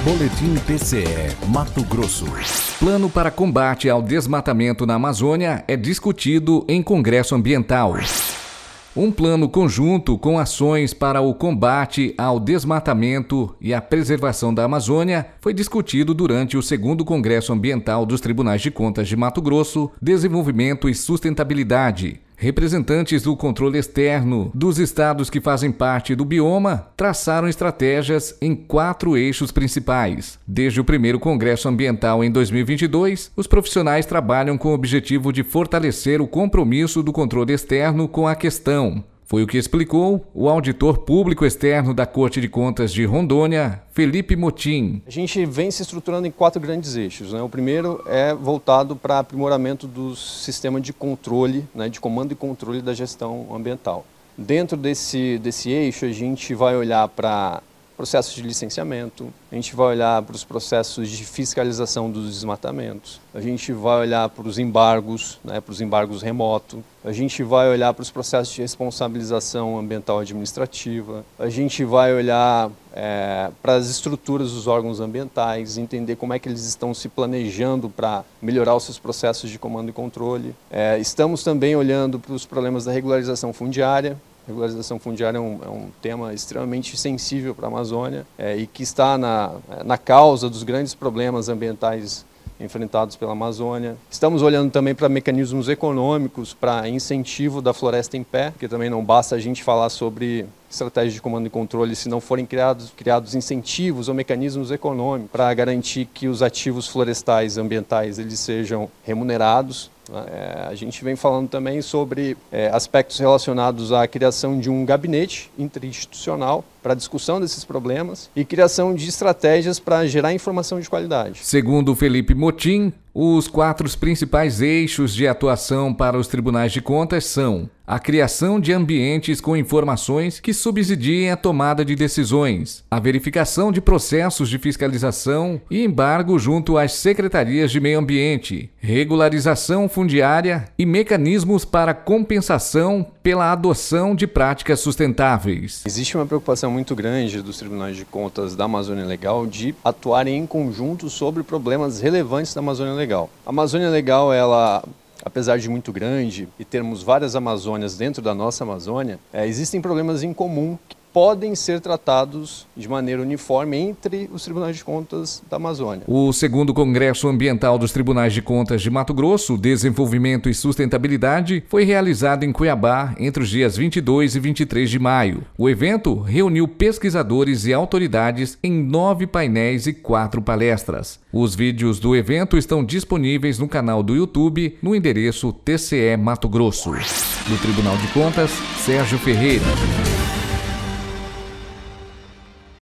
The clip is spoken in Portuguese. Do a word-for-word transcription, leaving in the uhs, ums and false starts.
Boletim T C E Mato Grosso. Plano para combate ao desmatamento na Amazônia é discutido em Congresso Ambiental. Um plano conjunto com ações para o combate ao desmatamento e a preservação da Amazônia foi discutido durante o segundo Congresso Ambiental dos Tribunais de Contas de Mato Grosso, Desenvolvimento e Sustentabilidade. Representantes do controle externo dos estados que fazem parte do bioma traçaram estratégias em quatro eixos principais. Desde o primeiro Congresso Ambiental em dois mil e vinte e dois, os profissionais trabalham com o objetivo de fortalecer o compromisso do controle externo com a questão. Foi o que explicou o auditor público externo da Corte de Contas de Rondônia, Felipe Motim. A gente vem se estruturando em quatro grandes eixos, né? O primeiro é voltado para aprimoramento do sistema de controle, né, de comando e controle da gestão ambiental. Dentro desse, desse eixo, a gente vai olhar para processos de licenciamento, a gente vai olhar para os processos de fiscalização dos desmatamentos, a gente vai olhar para os embargos, né, para os embargos remotos, a gente vai olhar para os processos de responsabilização ambiental administrativa, a gente vai olhar é, para as estruturas dos órgãos ambientais, entender como é que eles estão se planejando para melhorar os seus processos de comando e controle. É, estamos também olhando para os problemas da regularização fundiária. Regularização fundiária é um, é um tema extremamente sensível para a Amazônia é, e que está na, na causa dos grandes problemas ambientais enfrentados pela Amazônia. Estamos olhando também para mecanismos econômicos para incentivo da floresta em pé, porque também não basta a gente falar sobre estratégias de comando e controle se não forem criados, criados incentivos ou mecanismos econômicos para garantir que os ativos florestais ambientais eles sejam remunerados. É, a gente vem falando também sobre é, aspectos relacionados à criação de um gabinete interinstitucional para discussão desses problemas e criação de estratégias para gerar informação de qualidade. Segundo Felipe Motim, os quatro principais eixos de atuação para os tribunais de contas são a criação de ambientes com informações que subsidiem a tomada de decisões, a verificação de processos de fiscalização e embargo junto às secretarias de meio ambiente, regularização fundiária e mecanismos para compensação pela adoção de práticas sustentáveis. Existe uma preocupação muito grande dos tribunais de contas da Amazônia Legal de atuarem em conjunto sobre problemas relevantes da Amazônia Legal. A Amazônia Legal, ela, apesar de muito grande e termos várias Amazônias dentro da nossa Amazônia, é, existem problemas em comum que podem ser tratados de maneira uniforme entre os tribunais de contas da Amazônia. O segundo Congresso Ambiental dos Tribunais de Contas de Mato Grosso, Desenvolvimento e Sustentabilidade, foi realizado em Cuiabá entre os dias vinte e dois e vinte e três de maio. O evento reuniu pesquisadores e autoridades em nove painéis e quatro palestras. Os vídeos do evento estão disponíveis no canal do YouTube no endereço T C E Mato Grosso. Do Tribunal de Contas, Sérgio Ferreira.